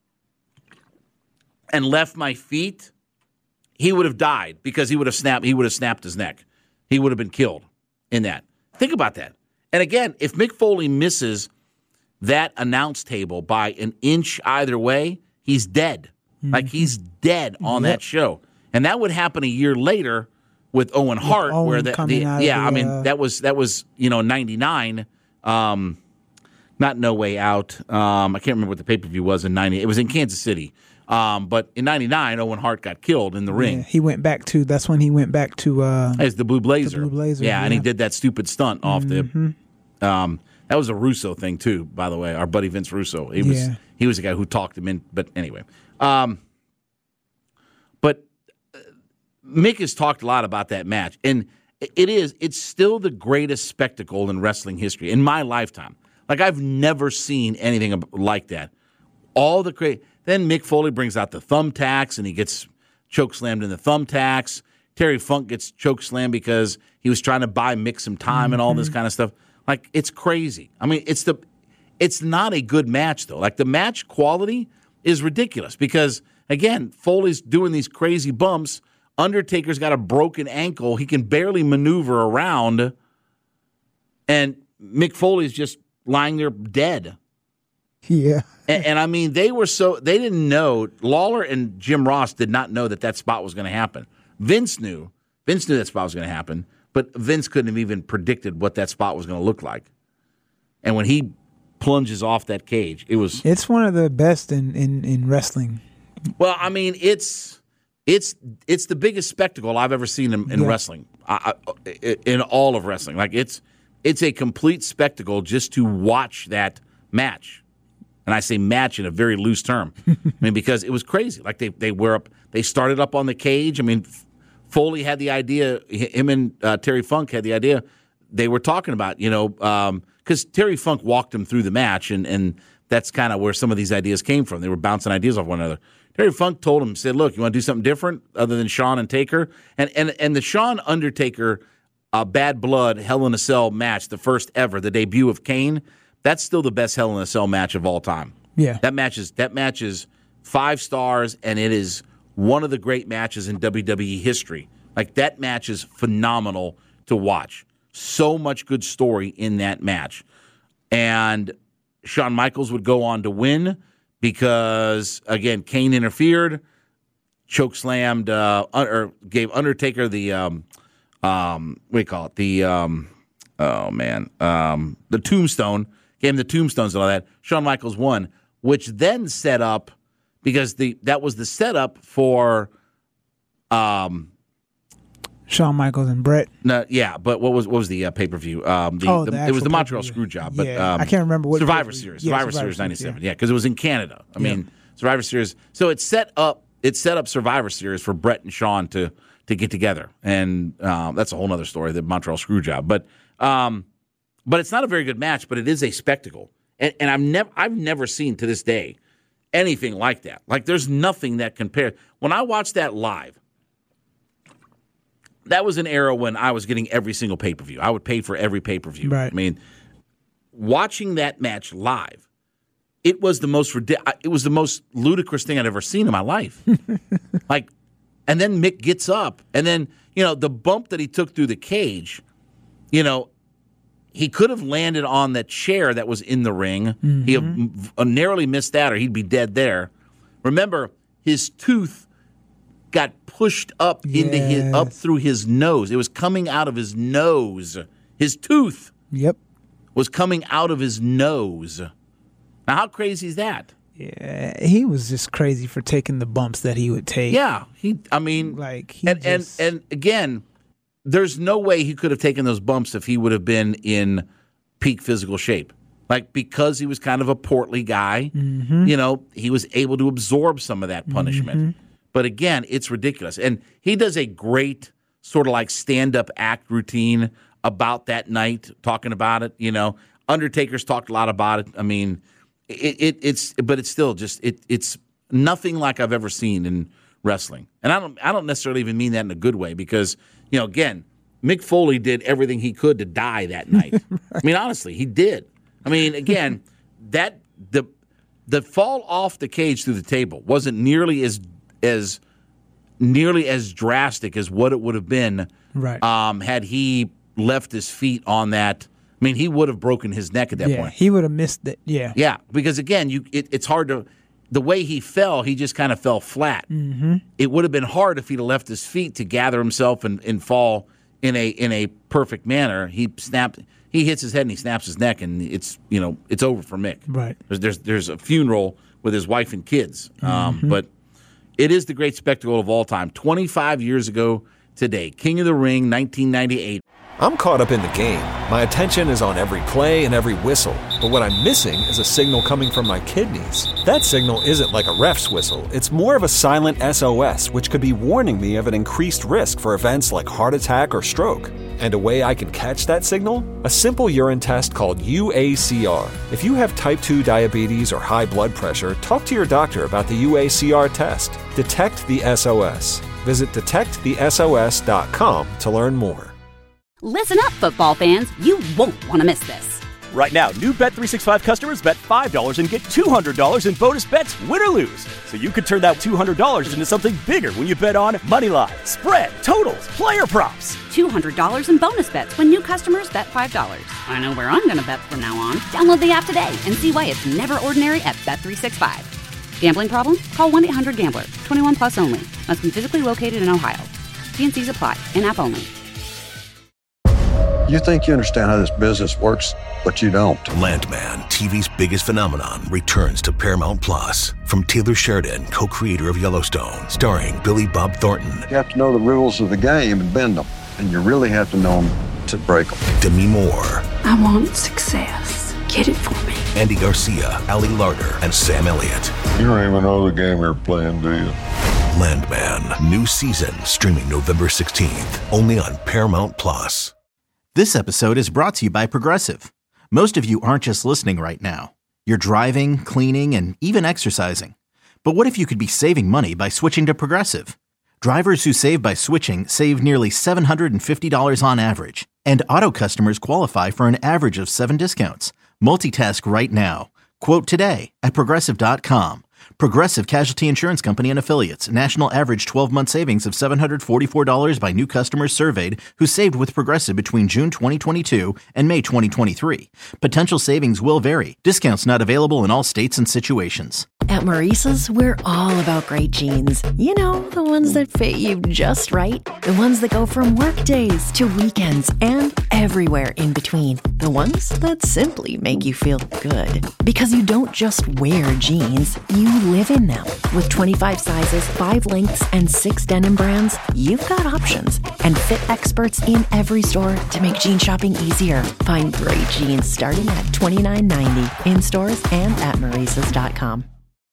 and left my feet, he would have died because he would have snapped his neck. He would have been killed in that. Think about that. And again, if Mick Foley misses that announce table by an inch either way, he's dead. Like, he's dead on that show. And that would happen a year later with Owen Hart, where that was 99. Not No Way Out. I can't remember what the pay-per-view was in 90. It was in Kansas City. But in 99, Owen Hart got killed in the ring. Yeah, that's when he went back to as the Blue Blazer. The Blue Blazer. Yeah, and he did that stupid stunt off the that was a Russo thing too, by the way. Our buddy Vince Russo. He was the guy who talked him in, but anyway. But Mick has talked a lot about that match. And It is. It's still the greatest spectacle in wrestling history in my lifetime. Like, I've never seen anything like that. All the great. Then Mick Foley brings out the thumbtacks, and he gets chokeslammed in the thumbtacks. Terry Funk gets chokeslammed because he was trying to buy Mick some time and all this kind of stuff. Like, it's crazy. I mean, it's not a good match, though. Like, the match quality is ridiculous because, again, Foley's doing these crazy bumps. Undertaker's got a broken ankle. He can barely maneuver around. And Mick Foley's just lying there dead. Yeah. And I mean, they didn't know. Lawler and Jim Ross did not know that spot was going to happen. Vince knew that spot was going to happen, but Vince couldn't have even predicted what that spot was going to look like. And when he plunges off that cage, it's one of the best in wrestling. Well, I mean, it's the biggest spectacle I've ever seen in wrestling, in all of wrestling. Like, it's a complete spectacle just to watch that match. And I say match in a very loose term. I mean, because it was crazy. Like, they started up on the cage. I mean, Foley had the idea. Him and Terry Funk had the idea. They were talking about, because Terry Funk walked him through the match, and that's kind of where some of these ideas came from. They were bouncing ideas off one another. Terry Funk told him, said, look, you want to do something different other than Shawn and Taker? And the Shawn Undertaker Bad Blood Hell in a Cell match, the first ever, the debut of Kane, that's still the best Hell in a Cell match of all time. Yeah. That match is 5 stars, and it is one of the great matches in WWE history. Like, that match is phenomenal to watch. So much good story in that match. And Shawn Michaels would go on to win because, again, Kane interfered, chokeslammed, or gave Undertaker the, what do you call it? The tombstone. Gave him the tombstones and all that. Shawn Michaels won, which then set up, because that was the setup for Shawn Michaels and Brett. No, yeah, but what was the pay-per-view? It was the Montreal Screwjob, but I can't remember what Survivor Series. Survivor Series 97. Yeah, because it was in Canada. I mean, Survivor Series. So it set up Survivor Series for Brett and Shawn to get together, and that's a whole other story, the Montreal Screwjob. But it's not a very good match, but it is a spectacle. And I've never seen to this day anything like that. Like, there's nothing that compares. When I watched that live, that was an era when I was getting every single pay-per-view. I would pay for every pay-per-view. Right. I mean, watching that match live, it was the most ludicrous thing I'd ever seen in my life. Like, and then Mick gets up, and then, the bump that he took through the cage, he could have landed on that chair that was in the ring. Mm-hmm. He narrowly missed that, or he'd be dead there. Remember, his tooth got pushed up up through his nose. It was coming out of his nose. His tooth was coming out of his nose. Now, how crazy is that? Yeah, he was just crazy for taking the bumps that he would take. Yeah, and again, there's no way he could have taken those bumps if he would have been in peak physical shape. Like, because he was kind of a portly guy, he was able to absorb some of that punishment. Mm-hmm. But again, it's ridiculous. And he does a great sort of like stand-up act routine about that night, talking about it. Undertaker's talked a lot about it. I mean, it's still just it's nothing like I've ever seen in wrestling. And I don't necessarily even mean that in a good way, because again, Mick Foley did everything he could to die that night. Right. I mean, honestly, he did. I mean, again, that the fall off the cage through the table wasn't nearly as drastic as what it would have been, right? Had he left his feet on that. I mean, he would have broken his neck at that point. He would have missed it. Yeah, because again, it's hard to. The way he fell, he just kind of fell flat. Mm-hmm. It would have been hard if he'd have left his feet to gather himself and fall in a perfect manner. He hits his head and he snaps his neck, and it's over for Mick. Right. There's a funeral with his wife and kids, but it is the great spectacle of all time. 25 years ago today, King of the Ring, 1998. I'm caught up in the game. My attention is on every play and every whistle. But what I'm missing is a signal coming from my kidneys. That signal isn't like a ref's whistle. It's more of a silent SOS, which could be warning me of an increased risk for events like heart attack or stroke. And a way I can catch that signal? A simple urine test called UACR. If you have type 2 diabetes or high blood pressure, talk to your doctor about the UACR test. Detect the SOS. Visit detectthesos.com to learn more. Listen up, football fans. You won't want to miss this. Right now, new Bet365 customers bet $5 and get $200 in bonus bets, win or lose. So you could turn that $200 into something bigger when you bet on moneyline, spread, totals, player props. $200 in bonus bets when new customers bet $5. I know where I'm going to bet from now on. Download the app today and see why it's never ordinary at Bet365. Gambling problem? Call 1-800-GAMBLER. 21 plus only. Must be physically located in Ohio. T&Cs apply. In-app only. You think you understand how this business works, but you don't. Landman, TV's biggest phenomenon, returns to Paramount Plus. From Taylor Sheridan, co-creator of Yellowstone, starring Billy Bob Thornton. You have to know the rules of the game and bend them, and you really have to know them to break them. Demi Moore. I want success. Get it for me. Andy Garcia, Ali Larter, and Sam Elliott. You don't even know the game you're playing, do you? Landman, new season, streaming November 16th, only on Paramount Plus. This episode is brought to you by Progressive. Most of you aren't just listening right now. You're driving, cleaning, and even exercising. But what if you could be saving money by switching to Progressive? Drivers who save by switching save nearly $750 on average. And auto customers qualify for an average of 7 discounts. Multitask right now. Quote today at Progressive.com. Progressive Casualty Insurance Company and Affiliates. National average 12-month savings of $744 by new customers surveyed who saved with Progressive between June 2022 and May 2023. Potential savings will vary. Discounts not available in all states and situations. At Maurice's, we're all about great jeans. You know, the ones that fit you just right. The ones that go from work days to weekends and everywhere in between. The ones that simply make you feel good. Because you don't just wear jeans, you live in them. With 25 sizes, 5 lengths, and 6 denim brands, you've got options. And fit experts in every store to make jean shopping easier. Find great jeans starting at $29.90 in stores and at Maurices.com.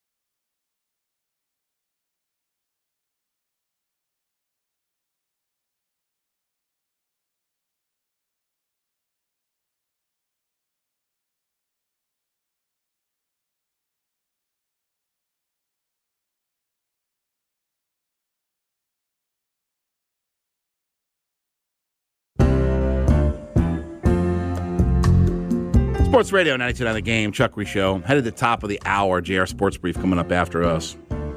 Sports Radio 92.9 The Game, Chuck Reese Show. Headed to the top of the hour, JR Sports Brief coming up after us.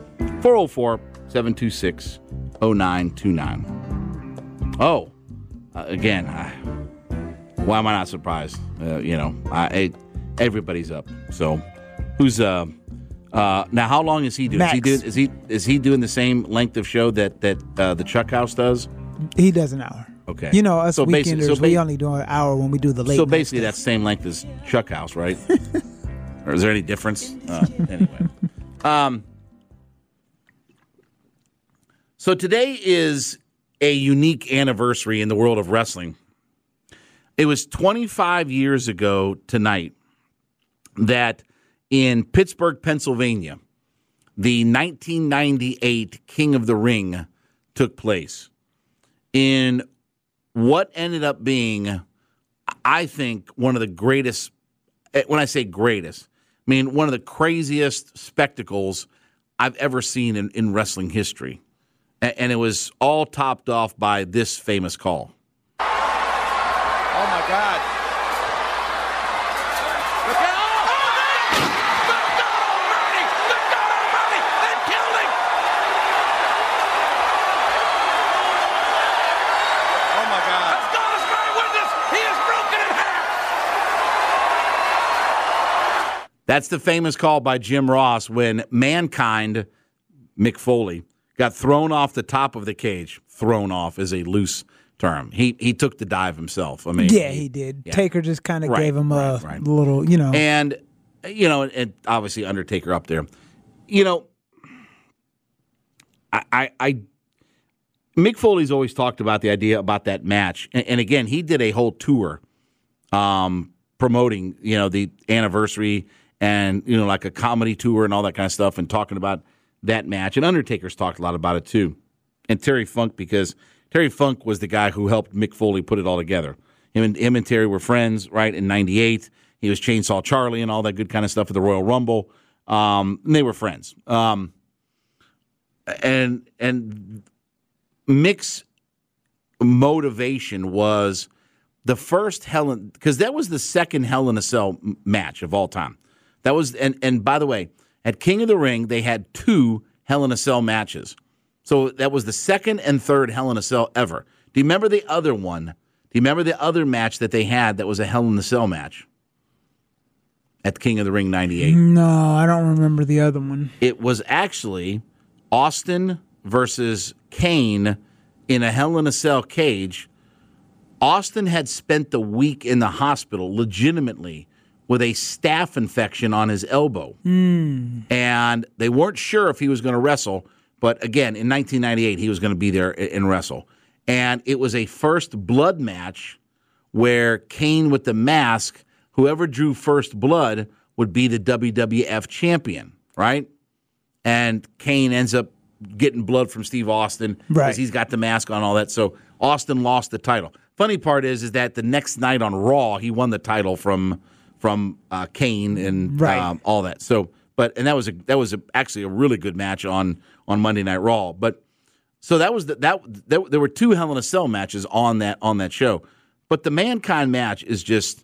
404-726-0929. Oh, again, why am I not surprised? Everybody's up. So, who's now? How long is he doing? Is he doing the same length of show that the Chuck House does? He does an hour. Okay. You know, us weekenders, we only do an hour when we do the late. So basically, that's the same length as Chuck House, right? Or is there any difference? Anyway. So today is a unique anniversary in the world of wrestling. It was 25 years ago tonight that in Pittsburgh, Pennsylvania, the 1998 King of the Ring took place. In what ended up being, I think, one of the greatest, when I say greatest, I mean one of the craziest spectacles I've ever seen in wrestling history. And it was all topped off by this famous call. Oh, my God. Look out! They killed him! Oh, my God. Let's go! Let's bear witness! He is broken in half! That's the famous call by Jim Ross when Mankind, Mick Foley, got thrown off the top of the cage. Thrown off is a loose term. He took the dive himself. I mean, yeah, he did. Yeah. Taker just kind of gave him a little, and and obviously Undertaker up there. I Mick Foley's always talked about the idea about that match, and again, he did a whole tour, promoting the anniversary and like a comedy tour and all that kind of stuff, and talking about that match. And Undertaker's talked a lot about it too. And Terry Funk, because Terry Funk was the guy who helped Mick Foley put it all together. Him and Terry were friends, right, in 98. He was Chainsaw Charlie and all that good kind of stuff at the Royal Rumble. And they were friends. And Mick's motivation was the first because that was the second Hell in a Cell match of all time. That was, and by the way, at King of the Ring, they had 2 Hell in a Cell matches. So that was the second and third Hell in a Cell ever. Do you remember the other one? Do you remember the other match that they had that was a Hell in a Cell match at King of the Ring 98? No, I don't remember the other one. It was actually Austin versus Kane in a Hell in a Cell cage. Austin had spent the week in the hospital legitimately with a staph infection on his elbow. And they weren't sure if he was going to wrestle, but again, in 1998, he was going to be there and wrestle. And it was a first blood match where Kane with the mask, whoever drew first blood would be the WWF champion, right? And Kane ends up getting blood from Steve Austin because he's got the mask on, all that. So Austin lost the title. Funny part is that the next night on Raw, he won the title from Kane and all that. So, that was actually a really good match on Monday Night Raw. But so that was there were 2 Hell in a Cell matches on that show. But the Mankind match is just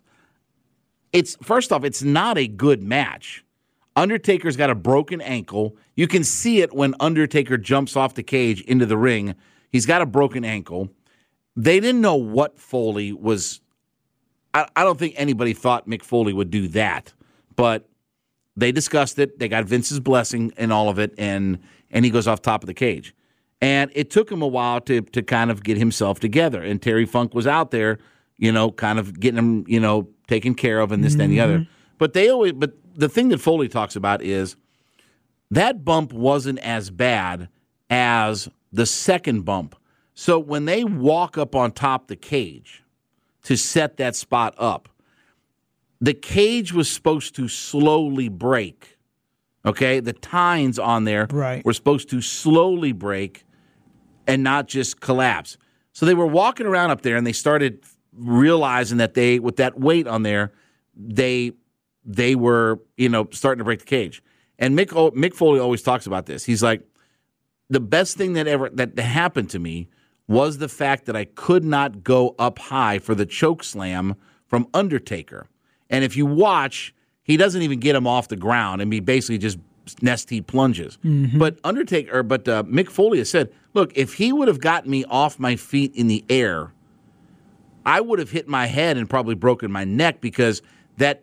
first off, it's not a good match. Undertaker's got a broken ankle. You can see it when Undertaker jumps off the cage into the ring. He's got a broken ankle. They didn't know what Foley was. I don't think anybody thought Mick Foley would do that, but they discussed it. They got Vince's blessing and all of it, and he goes off top of the cage. And it took him a while to kind of get himself together. And Terry Funk was out there, kind of getting him, taken care of and this, that, and the other. But the thing that Foley talks about is that bump wasn't as bad as the second bump. So when they walk up on top of the cage to set that spot up, the cage was supposed to slowly break. Okay? The tines on there were supposed to slowly break and not just collapse. So they were walking around up there and they started realizing that with that weight on there, they were, starting to break the cage. And Mick Foley always talks about this. He's like, the best thing that happened to me was the fact that I could not go up high for the choke slam from Undertaker. And if you watch, he doesn't even get him off the ground, and he basically just nest he plunges. But Mick Foley has said, look, if he would have gotten me off my feet in the air, I would have hit my head and probably broken my neck, because that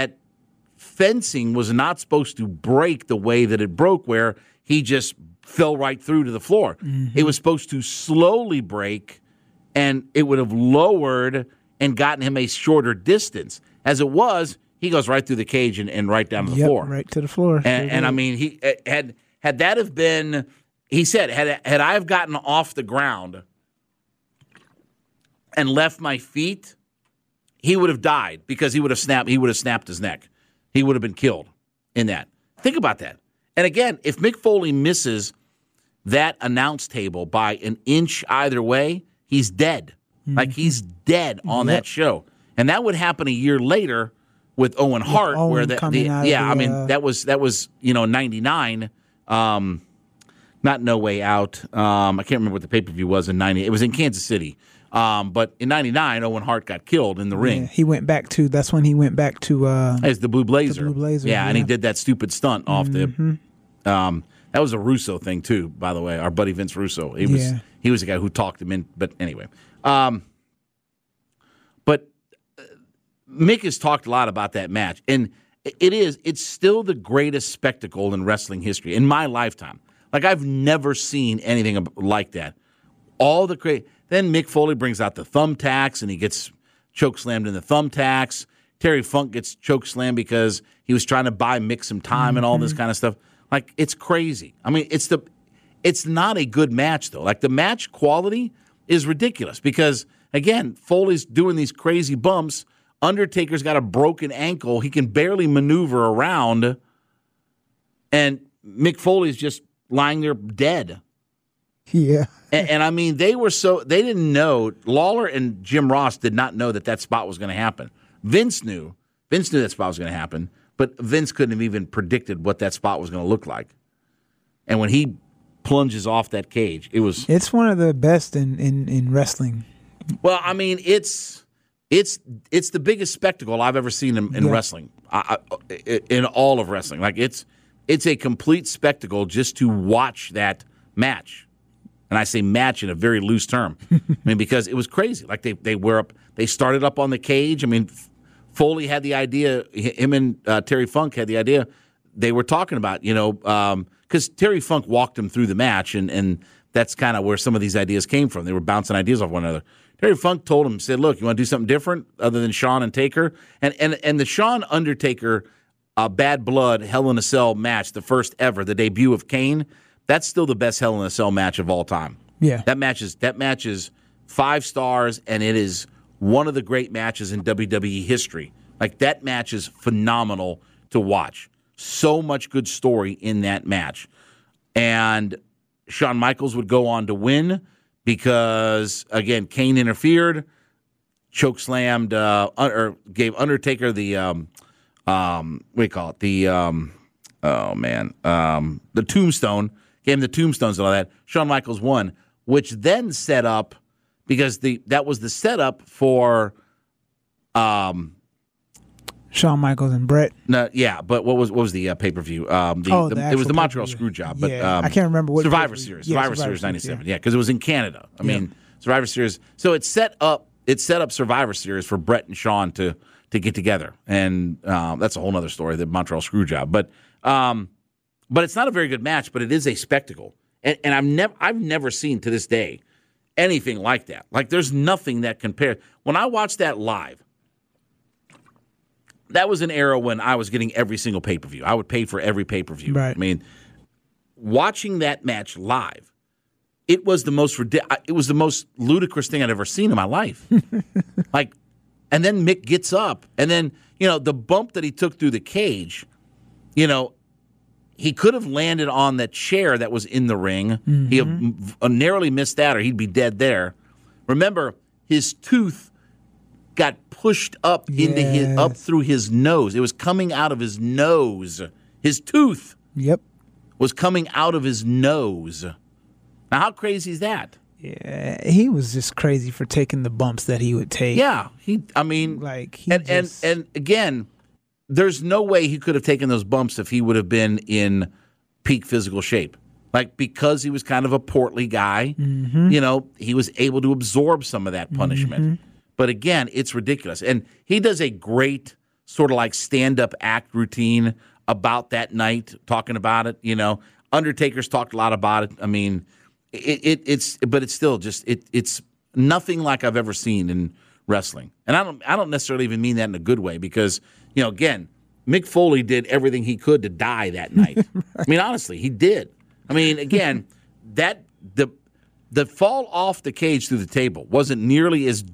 fencing was not supposed to break the way that it broke, where he just fell right through to the floor. It was supposed to slowly break, and it would have lowered and gotten him a shorter distance. As it was, he goes right through the cage and right down to the floor. Right to the floor. And I mean, he had that have been, he said, had I have gotten off the ground and left my feet, he would have died, because he would have snapped his neck. He would have been killed in that. Think about that. And again, if Mick Foley misses that announce table by an inch either way, he's dead. Like, he's dead on that show. And that would happen a year later with Owen Hart, where that was 99. Not No Way Out. I can't remember what the pay-per-view was in 90. It was in Kansas City. But in 99, Owen Hart got killed in the ring. That's when he went back to as the Blue Blazer. The Blue Blazer. Yeah, and he did that stupid stunt off the. That was a Russo thing too, by the way. Our buddy Vince Russo. He was the guy who talked him in. But anyway, but Mick has talked a lot about that match, and it's still the greatest spectacle in wrestling history in my lifetime. Like, I've never seen anything like that. All the great. Then Mick Foley brings out the thumbtacks, and he gets chokeslammed in the thumbtacks. Terry Funk gets chokeslammed because he was trying to buy Mick some time and all this kind of stuff. Like, it's crazy. I mean, it's not a good match, though. Like, the match quality is ridiculous because, again, Foley's doing these crazy bumps. Undertaker's got a broken ankle. He can barely maneuver around. And Mick Foley's just lying there dead. Yeah. And I mean, they didn't know. Lawler and Jim Ross did not know that spot was going to happen. Vince knew that spot was going to happen, but Vince couldn't have even predicted what that spot was going to look like. And when he plunges off that cage, it's one of the best in wrestling. Well, I mean, it's the biggest spectacle I've ever seen in wrestling, in all of wrestling. Like it's a complete spectacle just to watch that match. And I say match in a very loose term. I mean, because it was crazy. Like they started up on the cage. I mean, Foley had the idea. Him and Terry Funk had the idea. They were talking about, because Terry Funk walked him through the match, and that's kind of where some of these ideas came from. They were bouncing ideas off one another. Terry Funk told him, said, "Look, you want to do something different other than Shawn and Taker?" And the Shawn Undertaker Bad Blood Hell in a Cell match, the first ever, the debut of Kane. That's still the best Hell in a Cell match of all time. Yeah, that match is 5 stars, and it is one of the great matches in WWE history. Like, that match is phenomenal to watch. So much good story in that match. And Shawn Michaels would go on to win because, again, Kane interfered, chokeslammed, or gave Undertaker the, what do you call it? The tombstone. Gave him the tombstones and all that. Shawn Michaels won, which then set up, because that was the setup for Shawn Michaels and Brett. No, yeah, but what was the pay-per-view? It was the Montreal Screwjob, but I can't remember what Survivor Series. Survivor Series '97. Yeah, because it was in Canada. I mean, Survivor Series. So it set up Survivor Series for Brett and Shawn to get together, and that's a whole other story, the Montreal Screwjob. But it's not a very good match, but it is a spectacle. And I've never seen to this day anything like that. Like, there's nothing that compares. When I watched that live, that was an era when I was getting every single pay-per-view. I would pay for every pay-per-view. Right. I mean, watching that match live, it was the most ludicrous thing I'd ever seen in my life. Like, and then Mick gets up, and then, the bump that he took through the cage, he could have landed on that chair that was in the ring. Mm-hmm. He narrowly missed that, or he'd be dead there. Remember, his tooth got pushed up up through his nose. It was coming out of his nose. His tooth was coming out of his nose. Now, how crazy is that? Yeah, he was just crazy for taking the bumps that he would take. Yeah, and again, there's no way he could have taken those bumps if he would have been in peak physical shape. Like, because he was kind of a portly guy, he was able to absorb some of that punishment. Mm-hmm. But again, it's ridiculous. And he does a great sort of like stand-up act routine about that night, talking about it. Undertaker's talked a lot about it. I mean, it's still just it's nothing like I've ever seen in wrestling. And I don't necessarily even mean that in a good way, because again, Mick Foley did everything he could to die that night. Right. I mean, honestly, he did. I mean, again, that the fall off the cage through the table wasn't nearly as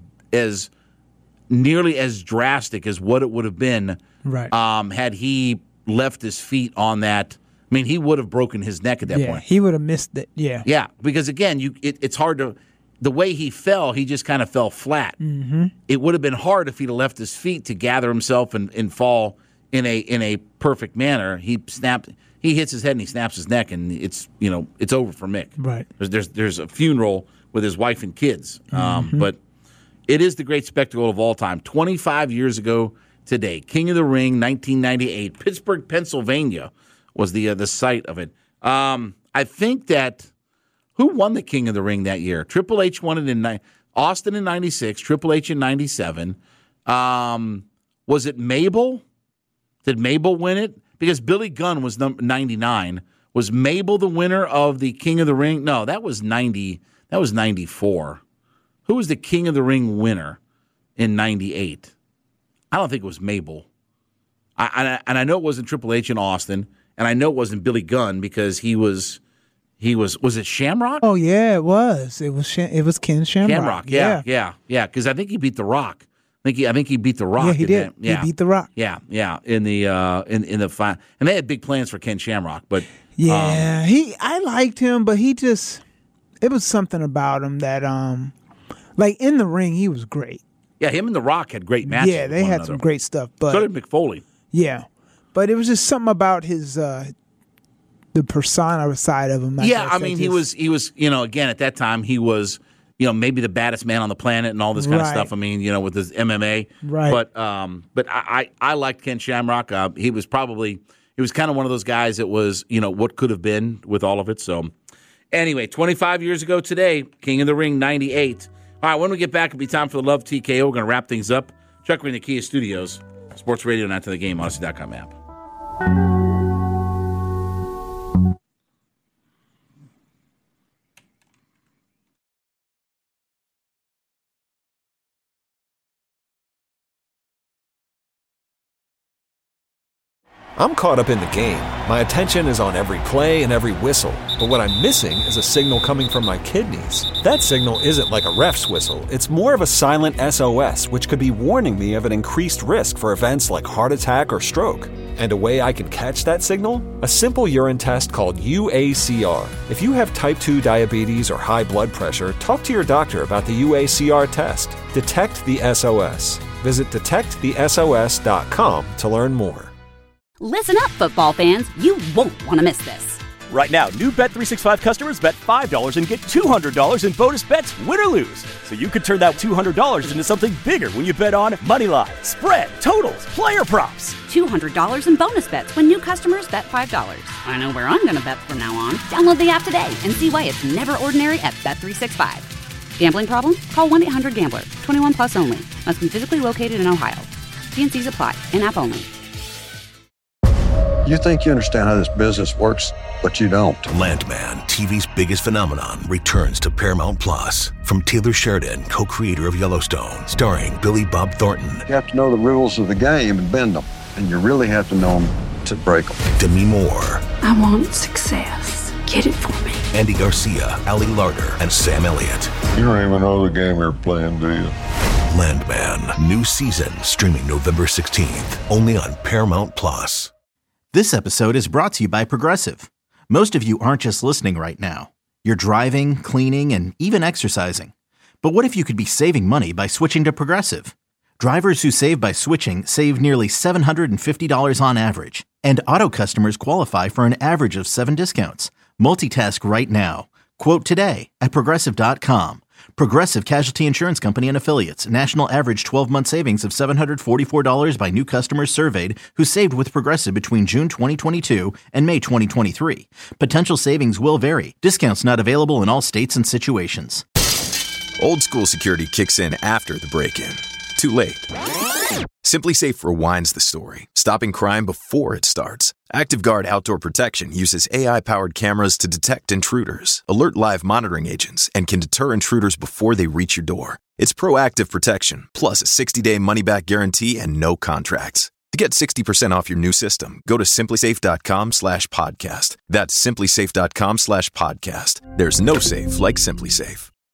drastic as what it would have been, right? Had he left his feet on that. I mean, he would have broken his neck at that point. He would have missed it. Yeah, because again, it's hard to. The way he fell, he just kind of fell flat. Mm-hmm. It would have been hard if he'd have left his feet to gather himself and fall in a perfect manner. He hits his head and he snaps his neck, and it's over for Mick. Right. There's a funeral with his wife and kids. But it is the great spectacle of all time. 25 years ago today, King of the Ring, 1998, Pittsburgh, Pennsylvania was the site of it. I think that. Who won the King of the Ring that year? Triple H won it in Austin in 96, Triple H in 97. Was it Mabel? Did Mabel win it? Because Billy Gunn was 99. Was Mabel the winner of the King of the Ring? No, that was 90. That was 94. Who was the King of the Ring winner in 98? I don't think it was Mabel. And I know it wasn't Triple H in Austin, and I know it wasn't Billy Gunn because he was it Shamrock? Oh yeah, it was. It was Ken Shamrock. Yeah. Because I think he beat The Rock. I think he beat The Rock. Yeah, he did. He beat The Rock. Yeah. In the final, and they had big plans for Ken Shamrock, but I liked him, but he just it was something about him that like in the ring he was great. Yeah, him and The Rock had great matches. Yeah, they had some great stuff. But so did McFoley. Yeah, but it was just something about his the persona side of him. I mean, he was again at that time he was maybe the baddest man on the planet and all this kind of stuff. I mean, with his MMA. Right. But I liked Ken Shamrock. He was kind of one of those guys that was what could have been with all of it. So anyway, 25 years ago today, King of the Ring 98. All right, when we get back, it'll be time for the Love TKO. We're going to wrap things up. Check in the Kia Studios, Sports Radio 9 to the Game, Odyssey.com app. I'm caught up in the game. My attention is on every play and every whistle. But what I'm missing is a signal coming from my kidneys. That signal isn't like a ref's whistle. It's more of a silent SOS, which could be warning me of an increased risk for events like heart attack or stroke. And a way I can catch that signal? A simple urine test called UACR. If you have type 2 diabetes or high blood pressure, talk to your doctor about the UACR test. Detect the SOS. Visit detectthesos.com to learn more. Listen up, football fans. You won't want to miss this. Right now, new Bet365 customers bet $5 and get $200 in bonus bets, win or lose. So you could turn that $200 into something bigger when you bet on moneyline, spread, totals, player props. $200 in bonus bets when new customers bet $5. I know where I'm going to bet from now on. Download the app today and see why it's never ordinary at Bet365. Gambling problem? Call 1-800-GAMBLER. 21 plus only. Must be physically located in Ohio. T&Cs apply. In-app only. You think you understand how this business works, but you don't. Landman, TV's biggest phenomenon, returns to Paramount Plus. From Taylor Sheridan, co-creator of Yellowstone, starring Billy Bob Thornton. You have to know the rules of the game and bend them, and you really have to know them to break them. Demi Moore. I want success. Get it for me. Andy Garcia, Ali Larter, and Sam Elliott. You don't even know the game you're playing, do you? Landman, new season, streaming November 16th, only on Paramount Plus. This episode is brought to you by Progressive. Most of you aren't just listening right now. You're driving, cleaning, and even exercising. But what if you could be saving money by switching to Progressive? Drivers who save by switching save nearly $750 on average. And auto customers qualify for an average of 7 discounts. Multitask right now. Quote today at Progressive.com. Progressive Casualty Insurance Company and Affiliates. National average 12-month savings of $744 by new customers surveyed who saved with Progressive between June 2022 and May 2023. Potential savings will vary. Discounts not available in all states and situations. Old school security kicks in after the break-in. Too late. SimpliSafe rewinds the story, stopping crime before it starts. ActiveGuard Outdoor Protection uses AI-powered cameras to detect intruders, alert live monitoring agents, and can deter intruders before they reach your door. It's proactive protection, plus a 60-day money-back guarantee and no contracts. To get 60% off your new system, go to SimpliSafe.com/podcast. That's SimpliSafe.com/podcast. There's no safe like SimpliSafe.